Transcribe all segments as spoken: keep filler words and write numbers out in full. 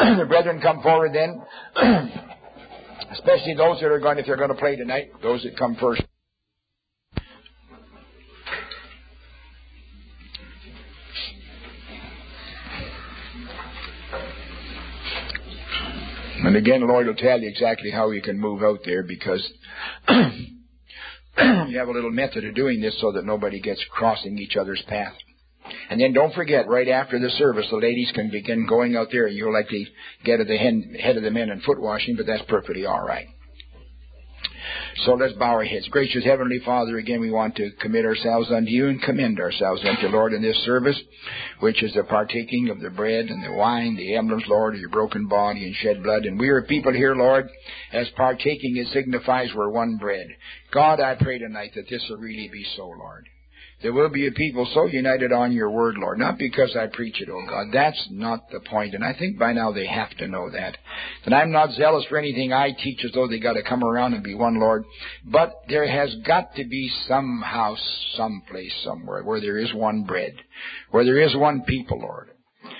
the brethren come forward then, especially those that are going, if they're going to play tonight, those that come first. And again, the Lord will tell you exactly how you can move out there, because you have a little method of doing this so that nobody gets crossing each other's path. And then don't forget, right after the service, the ladies can begin going out there, and you'll likely get at the head of the men in foot washing, but that's perfectly all right. So let's bow our heads. Gracious Heavenly Father, again we want to commit ourselves unto you and commend ourselves unto you, Lord, in this service, which is the partaking of the bread and the wine, the emblems, Lord, of your broken body and shed blood. And we are people here, Lord, as partaking it signifies we're one bread. God, I pray tonight that this will really be so, Lord. There will be a people so united on your word, Lord, not because I preach it, oh God. That's not the point. And I think by now they have to know that. That I'm not zealous for anything I teach as though they got to come around and be one, Lord. But there has got to be some house, some place, somewhere where there is one bread, where there is one people, Lord.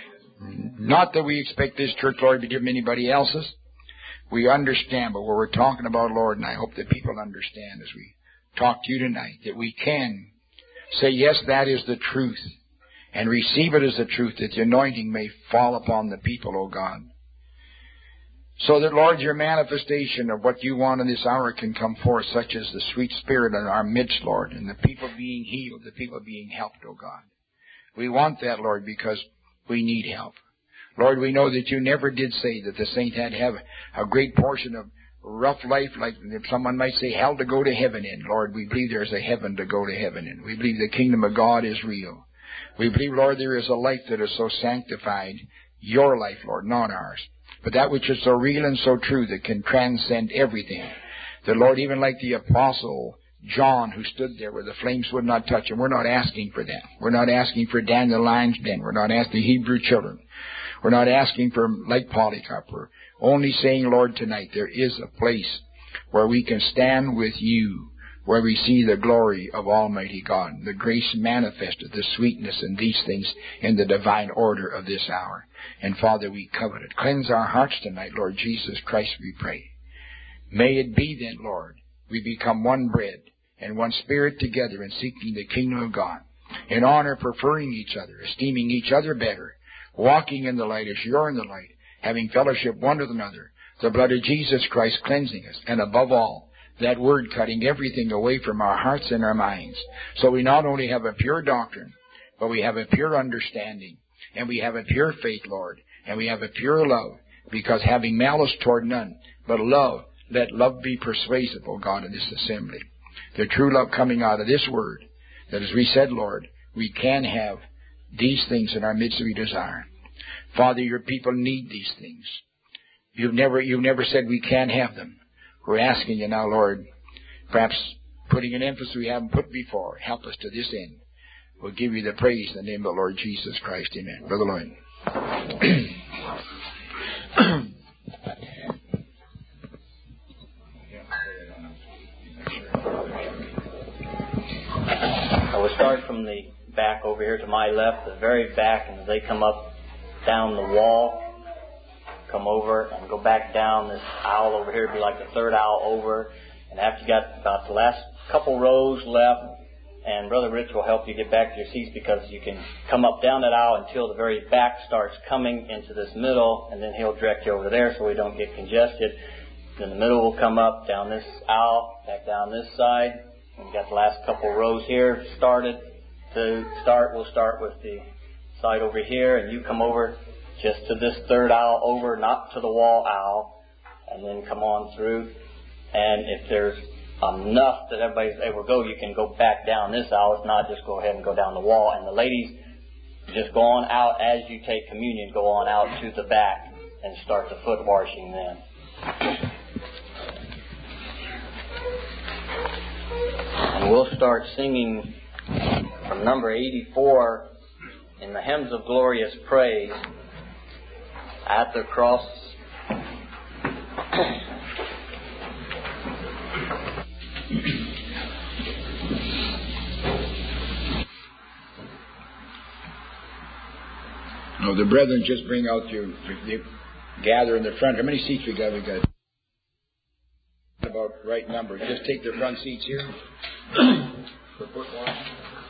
Not that we expect this church, Lord, to be different from anybody else's. We understand, but what we're talking about, Lord, and I hope that people understand as we talk to you tonight, that we can say, yes, that is the truth, and receive it as the truth, that the anointing may fall upon the people, O God. So that, Lord, your manifestation of what you want in this hour can come forth, such as the sweet Spirit in our midst, Lord, and the people being healed, the people being helped, O God. We want that, Lord, because we need help. Lord, we know that you never did say that the saint had to have a great portion of rough life, like someone might say, hell to go to heaven in. Lord, we believe there's a heaven to go to heaven in. We believe the kingdom of God is real. We believe, Lord, there is a life that is so sanctified, your life, Lord, not ours, but that which is so real and so true that can transcend everything. That, Lord, even like the apostle John, who stood there where the flames would not touch him, we're not asking for that. We're not asking for Daniel Lion's den. We're not asking Hebrew children. We're not asking for, like Polycarp, we're only saying, Lord, tonight there is a place where we can stand with you, where we see the glory of Almighty God, the grace manifested, the sweetness and these things in the divine order of this hour. And Father, we covet it. Cleanse our hearts tonight, Lord Jesus Christ, we pray. May it be then, Lord, we become one bread and one spirit together in seeking the kingdom of God, in honor, preferring each other, esteeming each other better, walking in the light as you're in the light, having fellowship one with another, the blood of Jesus Christ cleansing us, and above all, that word cutting everything away from our hearts and our minds. So we not only have a pure doctrine, but we have a pure understanding, and we have a pure faith, Lord, and we have a pure love, because having malice toward none, but love, let love be persuasive, O God, in this assembly. The true love coming out of this word, that as we said, Lord, we can have these things in our midst we desire. Father, your people need these things. You've never, you've never said we can't have them. We're asking you now, Lord, perhaps putting an emphasis we haven't put before. Help us to this end. We'll give you the praise in the name of the Lord Jesus Christ. Amen. Brother Lloyd. I will start from the back over here to my left, the very back, and as they come up down the wall, come over and go back down this aisle over here, it'd be like the third aisle over, and after you got about the last couple rows left, and Brother Rich will help you get back to your seats, because you can come up down that aisle until the very back starts coming into this middle, and then he'll direct you over there so we don't get congested. Then the middle will come up down this aisle, back down this side. We've got the last couple rows here started. To start, we'll start with the side over here, and you come over just to this third aisle over, not to the wall aisle, and then come on through. And if there's enough that everybody's able to go, you can go back down this aisle. If not, just go ahead and go down the wall. And the ladies, just go on out as you take communion, go on out to the back and start the foot washing then. And we'll start singing from number eighty-four in the Hymns of Glorious Praise, At the Cross. No, the brethren just bring out your, gather in the front. How many seats we got? We got about right number. Just take the front seats here for foot washing.